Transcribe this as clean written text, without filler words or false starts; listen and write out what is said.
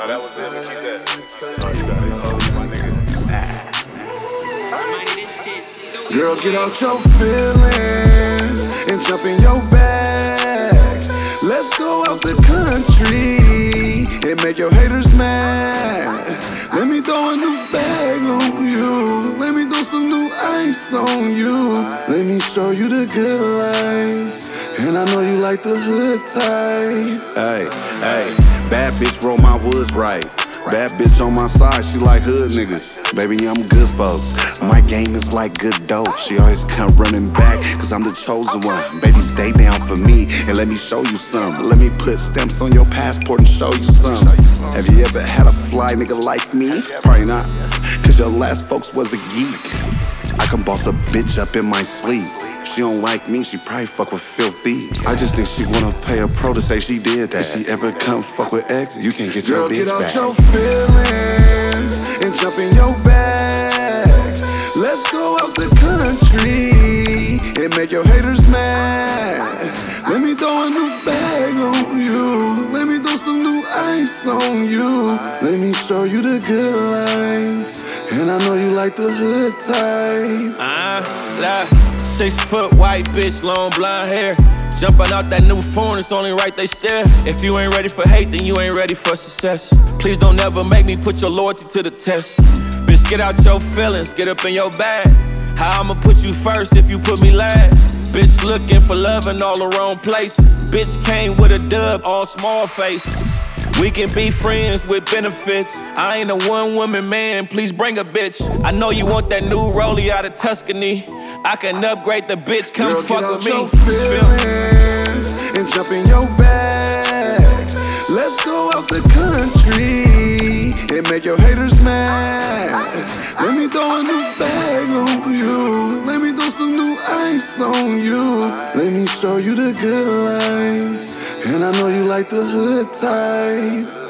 that was it. Keep that. Oh, you got it. Oh, my nigga. Girl, get out your feelings and jump in your bag. Let's go out the country and make your haters mad. Let me throw a new bag on you. Let me throw some new ice on you. Let me show you the good life. And I know you like the hood type. Hey, bad bitch roll my woods right. Bad bitch on my side, she like hood niggas. Baby, I'm good folks. My game is like good dope. She always come running back, cause I'm the chosen one. Baby, stay down for me and let me show you something. Let me put stamps on your passport and show you something. Have you ever had a fly nigga like me? Probably not, cause your last folks was a geek. I can boss a bitch up in my sleep. She don't like me, she probably fuck with filthy. I just think she wanna pay a pro to say she did that. If she ever come fuck with X, you can't get your bitch back. Girl, get out your feelings and jump in your bag. Let's go out the country and make your haters mad. Let me throw a new bag on you. Let me throw some new ice on you. Let me show you the good life. And I know you like the hood type. Look, 6 foot white bitch, long blonde hair. Jumping out that new phone, it's only right they stare. If you ain't ready for hate, then you ain't ready for success. Please don't ever make me put your loyalty to the test. Bitch, get out your feelings, get up in your bag. How I'ma put you first if you put me last? Bitch looking for love in all the wrong places. Bitch came with a dub, all small faces. We can be friends with benefits. I ain't a one-woman man, please bring a bitch. I know you want that new rollie out of Tuscany. I can upgrade the bitch, come Girl, fuck with me. Get out your feelings and jump in your bag. Let's go out the country and make your haters mad. Let me throw a new bag on you. Let me throw some new ice on you. Let me show you the good life. And I know you like the hood type.